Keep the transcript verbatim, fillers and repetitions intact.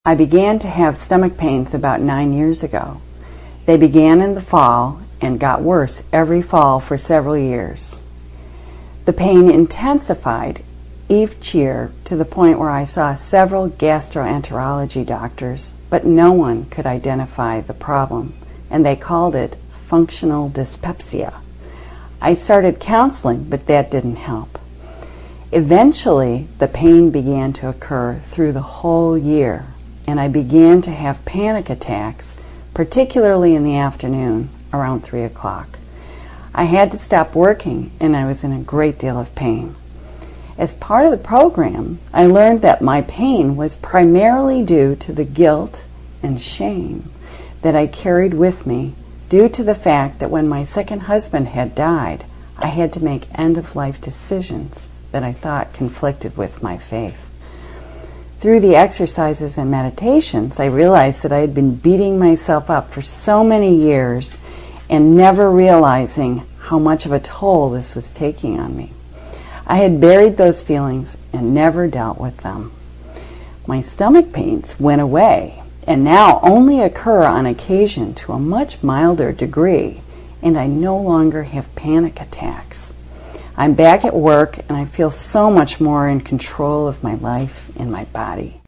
I began to have stomach pains about nine years ago. They began in the fall and got worse every fall for several years. The pain intensified each year to the point where I saw several gastroenterology doctors, but no one could identify the problem, and they called it functional dyspepsia. I started counseling, but that didn't help. Eventually, the pain began to occur through the whole year, and I began to have panic attacks, particularly in the afternoon around three o'clock. I had to stop working, and I was in a great deal of pain. As part of the program, I learned that my pain was primarily due to the guilt and shame that I carried with me due to the fact that when my second husband had died, I had to make end-of-life decisions that I thought conflicted with my faith. Through the exercises and meditations, I realized that I had been beating myself up for so many years and never realizing how much of a toll this was taking on me. I had buried those feelings and never dealt with them. My stomach pains went away and now only occur on occasion to a much milder degree, and I no longer have panic attacks. I'm back at work and I feel so much more in control of my life and my body.